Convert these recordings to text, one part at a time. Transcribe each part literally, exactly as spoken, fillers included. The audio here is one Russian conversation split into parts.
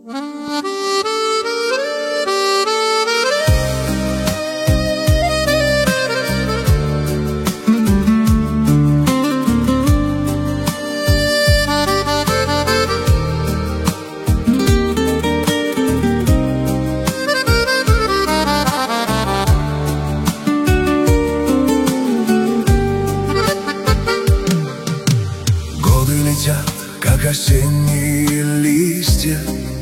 Как осенние листья,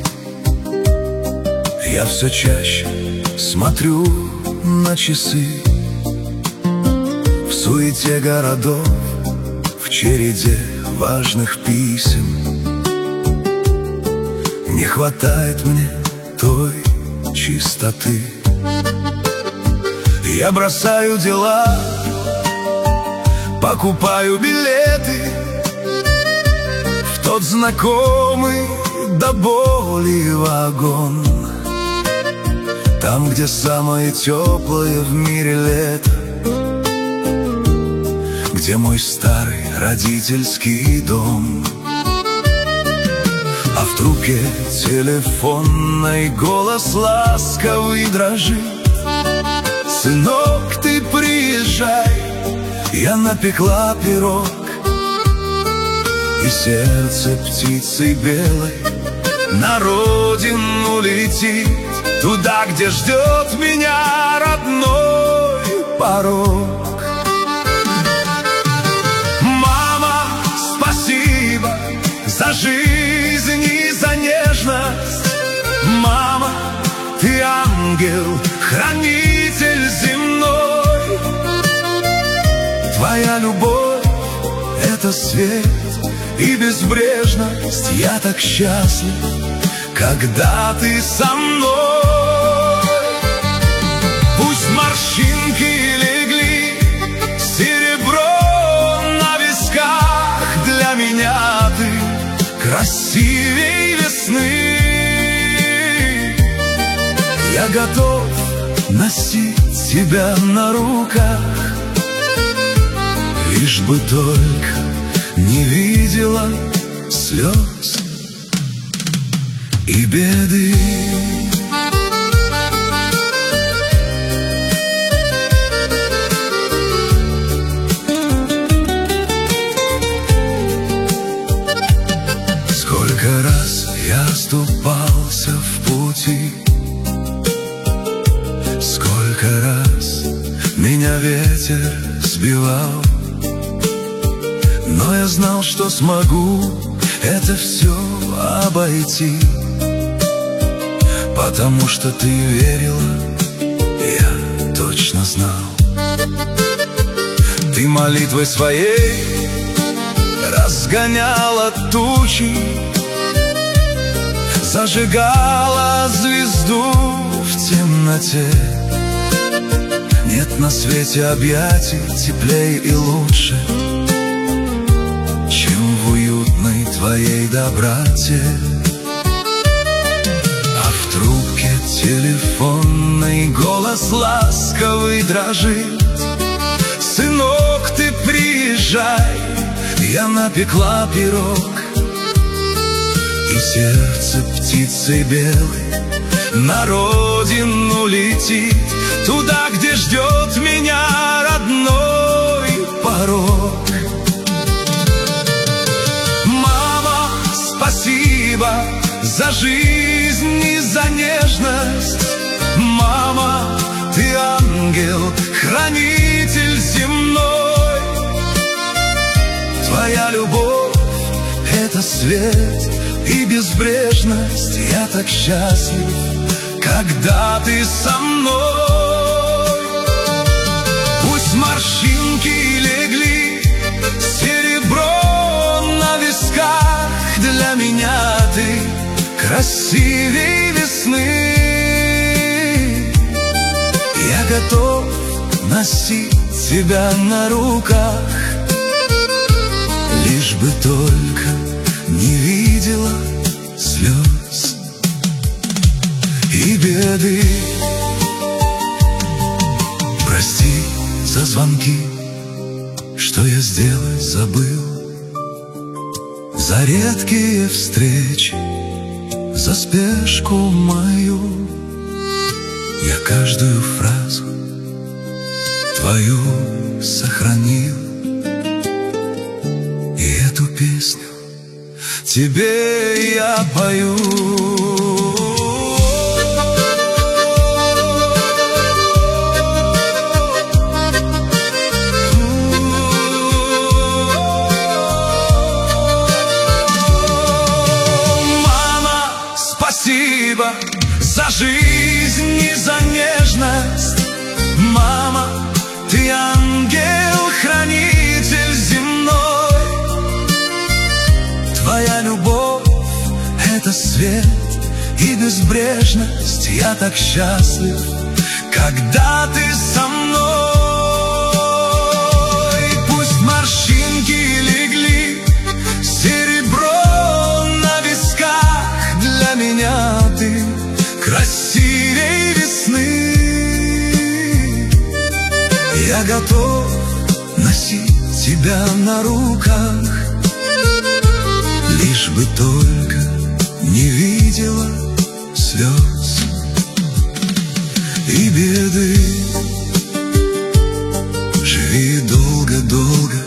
я все чаще смотрю на часы. В суете городов, в череде важных писем не хватает мне той чистоты. Я бросаю дела, покупаю билеты тот знакомый до боли вагон, там, где самое теплое в мире лето, где мой старый родительский дом. А в трубке телефонной голос ласковый дрожит: сынок, ты приезжай, я напекла пирог. И сердце птицы белой на родину летит, туда, где ждет меня родной порог. Мама, спасибо за жизнь и за нежность. Мама, ты ангел, хранитель земной. Твоя любовь — это свет и безбрежность. Я так счастлив, когда ты со мной. Пусть морщинки легли, серебро на висках, для меня ты красивей весны. Я готов носить тебя на руках, лишь бы только не видела слез и беды. Сколько раз я оступался в пути, сколько раз меня ветер сбивал, но я знал, что смогу это все обойти, потому что ты верила, я точно знал. Ты молитвой своей разгоняла тучи, зажигала звезду в темноте. Нет на свете объятий теплей и лучше, чем в уютной твоей доброте. А в трубке телефонный голос ласковый дрожит: сынок, ты приезжай, я напекла пирог. И сердце птицы белой на родину летит, туда, где ждет меня родной порог. Мама, спасибо за жизнь и за нежность. Мама, ты ангел, хранитель земной. Твоя любовь — это свет и безбрежность. Я так счастлив, когда ты со мной. Пусть морщинки легли, серебро на висках, для меня ты красивей весны. Я готов носить тебя на руках, лишь бы только не видела слез и беды. Прости за звонки, что я сделать забыл, за редкие встречи, за спешку мою. Я каждую фразу твою сохранил, и эту песню тебе я пою. Спасибо за жизнь и за нежность, мама, ты ангел-хранитель земной. Твоя любовь — это свет и безбрежность. Я так счастлив, когда ты со мной. Пусть морщинки легли, серебро на висках, для меня ты красивей весны. Я готов носить тебя на руках, лишь бы только не видела слез и беды. Живи долго-долго,